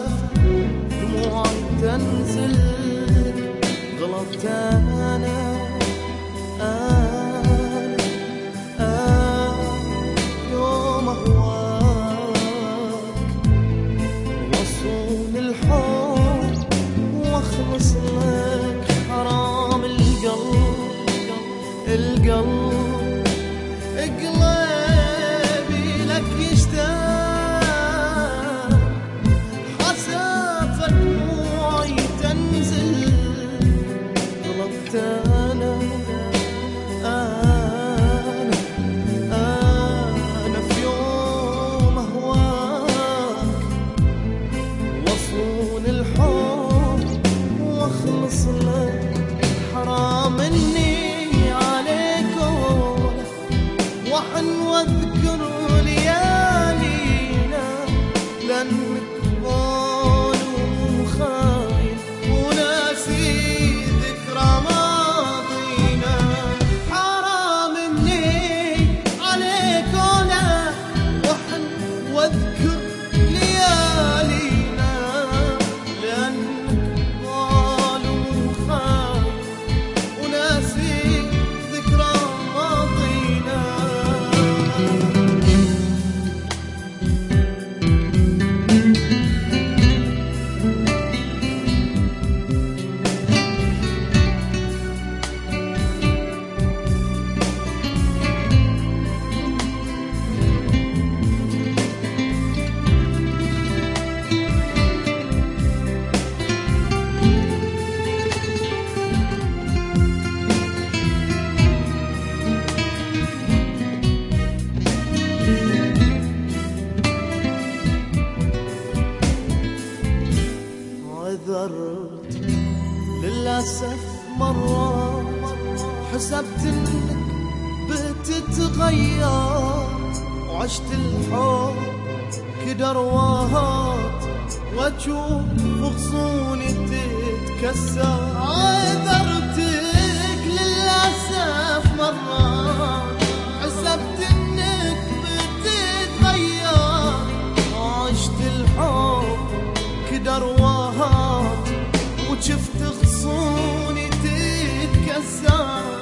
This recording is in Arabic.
دموعي تنزل. غلطت أنا يوم أهواك وأصون الحب وأخلص لك. حرام القلب قلبي لك يشتاق. حسافة دموعي تنزل. غلطت أنا في يوم أهواك وأصون الحب وأخلص لك. حرام إني عليك وحن واذكر ليالينا لأنك ظالم وخاين وناسي ذكرى ماضينا. حرام مني عليك وحن واذكر ليالينا لأنك ظالم وخاين وناسي ذكرى ماضينا. عذرت للأسف مرات حسبت انك بتتغير وعشت الحب كدر وهات واشوف غصوني تتكسر. عذرتك للأسف مرات حسبت انك بتتغير وعشت الحب كدر وهات وشفت غصوني تتكسر.